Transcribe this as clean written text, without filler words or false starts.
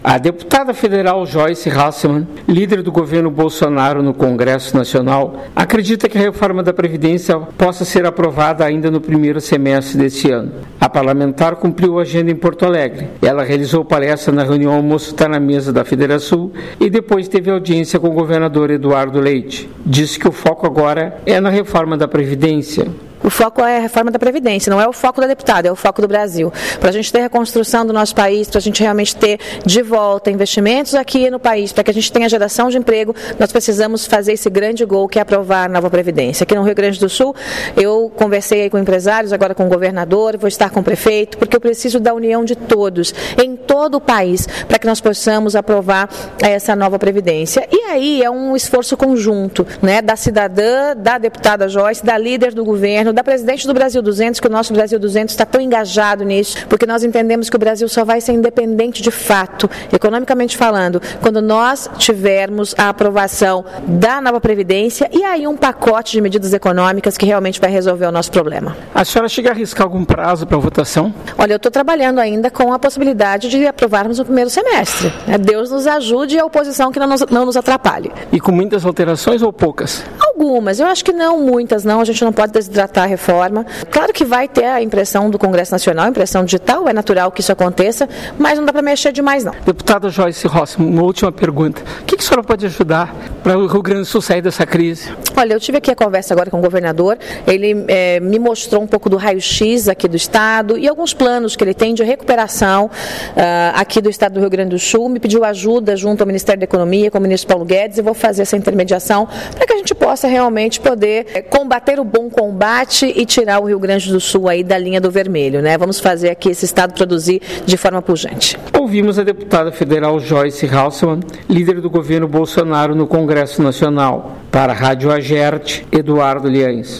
A deputada federal Joyce Hasselmann, líder do governo Bolsonaro no Congresso Nacional, acredita que a reforma da Previdência possa ser aprovada ainda no primeiro semestre deste ano. A parlamentar cumpriu a agenda em Porto Alegre. Ela realizou palestra na reunião Almoço Tá na Mesa da Federação e depois teve audiência com o governador Eduardo Leite. Disse que o foco agora é na reforma da Previdência. O foco é a reforma da Previdência, não é o foco da deputada, é o foco do Brasil. Para a gente ter a reconstrução do nosso país, para a gente realmente ter de volta investimentos aqui no país, para que a gente tenha geração de emprego, nós precisamos fazer esse grande gol que é aprovar a nova Previdência. Aqui no Rio Grande do Sul, eu conversei aí com empresários, agora com o governador, vou estar com o prefeito, porque eu preciso da união de todos, em todo o país, para que nós possamos aprovar essa nova Previdência. E aí é um esforço conjunto, né, da cidadã, da deputada Joyce, da líder do governo, da presidente do Brasil 200, que o nosso Brasil 200 está tão engajado nisso, porque nós entendemos que o Brasil só vai ser independente de fato, economicamente falando, quando nós tivermos a aprovação da nova Previdência e aí um pacote de medidas econômicas que realmente vai resolver o nosso problema. A senhora chega a arriscar algum prazo para a votação? Olha, eu estou trabalhando ainda com a possibilidade de aprovarmos no primeiro semestre. Deus nos ajude e a oposição que não nos atrapalhe. E com muitas alterações ou poucas? Algumas, eu acho que não muitas, não. A gente não pode desidratar a reforma. Claro que vai ter a impressão do Congresso Nacional, impressão digital, é natural que isso aconteça, mas não dá para mexer demais, não. Deputada Joyce Hasselmann, uma última pergunta. O que a senhora pode ajudar para o Rio Grande do Sul sair dessa crise? Olha, eu tive aqui a conversa agora com o governador, ele me mostrou um pouco do raio-x aqui do Estado e alguns planos que ele tem de recuperação aqui do Estado do Rio Grande do Sul, me pediu ajuda junto ao Ministério da Economia, com o ministro Paulo Guedes, e vou fazer essa intermediação para que a gente possa realmente poder combater o bom combate e tirar o Rio Grande do Sul aí da linha do vermelho, né? Vamos fazer aqui esse Estado produzir de forma pujante. Ouvimos a deputada federal Joyce Hasselmann, líder do governo Bolsonaro no Congresso Nacional. Para a Rádio Agerte, Eduardo Liães.